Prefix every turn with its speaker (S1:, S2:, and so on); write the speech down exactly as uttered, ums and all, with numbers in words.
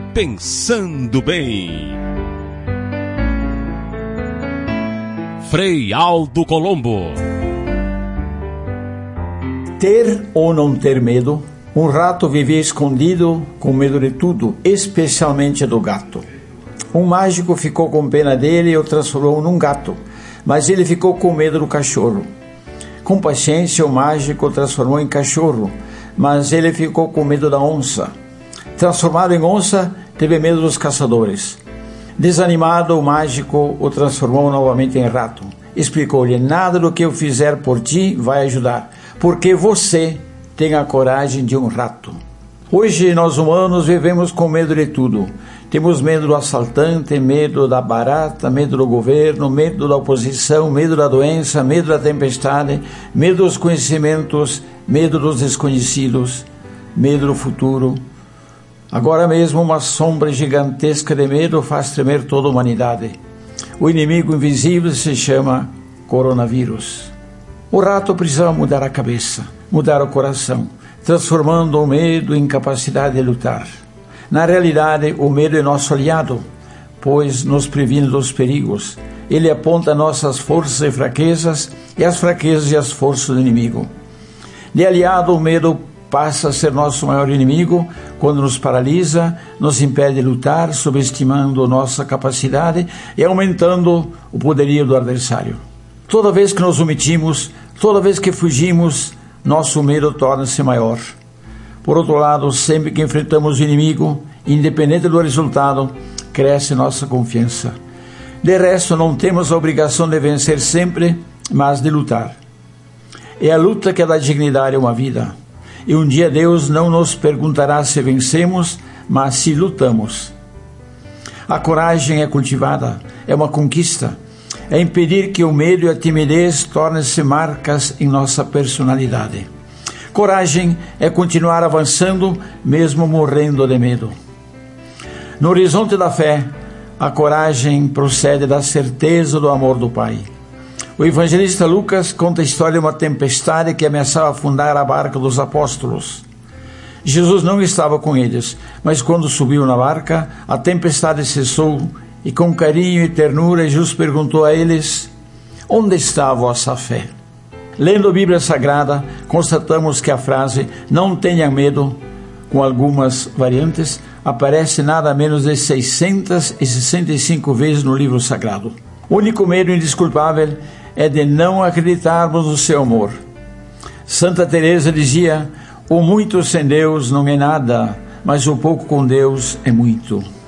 S1: Pensando Bem. Frei Aldo Colombo.
S2: Ter ou não ter medo? Um rato vivia escondido com medo de tudo, especialmente do gato. Um mágico ficou com pena dele e o transformou num gato, mas ele ficou com medo do cachorro. Com paciência, o mágico o transformou em cachorro, mas ele ficou com medo da onça. Transformado em onça, teve medo dos caçadores. Desanimado, o mágico o transformou novamente em rato. Explicou-lhe: nada do que eu fizer por ti vai ajudar, porque você tem a coragem de um rato. Hoje nós humanos vivemos com medo de tudo. Temos medo do assaltante, medo da barata, medo do governo, medo da oposição, medo da doença, medo da tempestade, medo dos conhecimentos, medo dos desconhecidos, medo do futuro. Agora mesmo uma sombra gigantesca de medo faz tremer toda a humanidade. O inimigo invisível se chama coronavírus. O rato precisa mudar a cabeça, mudar o coração, transformando o medo em capacidade de lutar. Na realidade, o medo é nosso aliado, pois nos previne dos perigos. Ele aponta nossas forças e fraquezas e as fraquezas e as forças do inimigo. De aliado, o medo passa a ser nosso maior inimigo quando nos paralisa, nos impede de lutar, subestimando nossa capacidade e aumentando o poderio do adversário. Toda vez que nos omitimos, toda vez que fugimos, nosso medo torna-se maior. Por outro lado, sempre que enfrentamos o inimigo, independente do resultado, cresce nossa confiança. De resto, não temos a obrigação de vencer sempre, mas de lutar. É a luta que dá dignidade a uma vida. E um dia Deus não nos perguntará se vencemos, mas se lutamos. A coragem é cultivada, é uma conquista. É impedir que o medo e a timidez tornem-se marcas em nossa personalidade. Coragem é continuar avançando, mesmo morrendo de medo. No horizonte da fé, a coragem procede da certeza do amor do Pai. O evangelista Lucas conta a história de uma tempestade que ameaçava afundar a barca dos apóstolos. Jesus não estava com eles, mas quando subiu na barca, a tempestade cessou e com carinho e ternura Jesus perguntou a eles: onde está a vossa fé? Lendo a Bíblia Sagrada, constatamos que a frase "não tenha medo", com algumas variantes, aparece nada menos de seiscentas e sessenta e cinco vezes no livro sagrado. O único medo indesculpável é de não acreditarmos no seu amor. Santa Teresa dizia: o muito sem Deus não é nada, mas o pouco com Deus é muito.